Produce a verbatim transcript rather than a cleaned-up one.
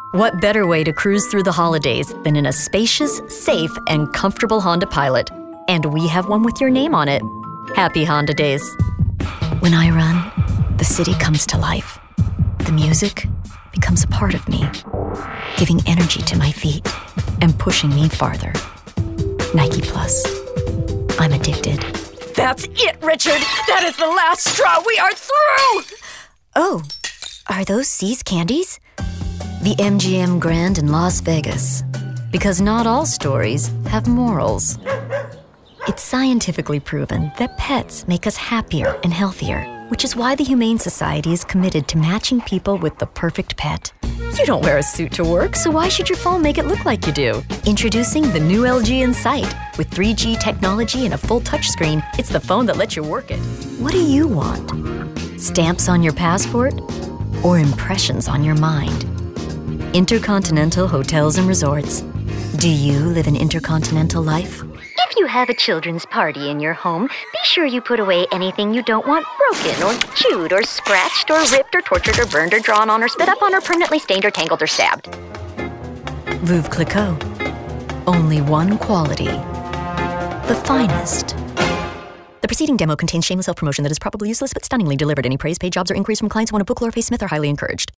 What better way to cruise through the holidays than in a spacious, safe, and comfortable Honda Pilot? And we have one with your name on it. Happy Honda Days. When I run, the city comes to life. The music becomes a part of me, giving energy to my feet and pushing me farther. Nike Plus. I'm addicted. That's it, Richard! That is the last straw! We are through! Oh, are those See's candies? The M G M Grand in Las Vegas. Because not all stories have morals. It's scientifically proven that pets make us happier and healthier, which is why the Humane Society is committed to matching people with the perfect pet. You don't wear a suit to work, so why should your phone make it look like you do? Introducing the new L G Insight. With three G technology and a full touchscreen, it's the phone that lets you work it. What do you want? Stamps on your passport? Or impressions on your mind? Intercontinental Hotels and Resorts. Do you live an intercontinental life? If you have a children's party in your home, be sure you put away anything you don't want broken or chewed or scratched or ripped or tortured or burned or drawn on or spit up on or permanently stained or tangled or stabbed. Veuve Clicquot. Only one quality. The finest. The preceding demo contains shameless self-promotion that is probably useless but stunningly delivered. Any praise, paid jobs, or inquiries from clients who want to book Laura Faye Smith are highly encouraged.